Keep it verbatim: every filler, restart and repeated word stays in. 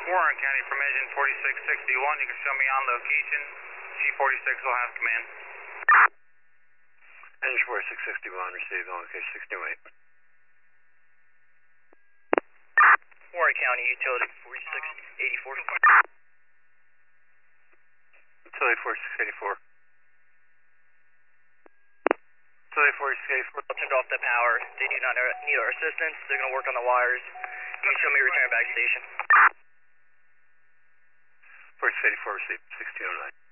Warren County from engine forty-six sixty-one, you can show me on location. G forty-six will have command. Engine forty-six sixty-one, received on location sixteen oh eight. Warren County, utility forty-six eighty-four. Utility forty-six eighty-four. Utility forty-six eighty-four. Turned off the power. They do not need our assistance. They're going to work on the wires. You can show me return back station. forty-six eighty-four, received sixteen oh nine.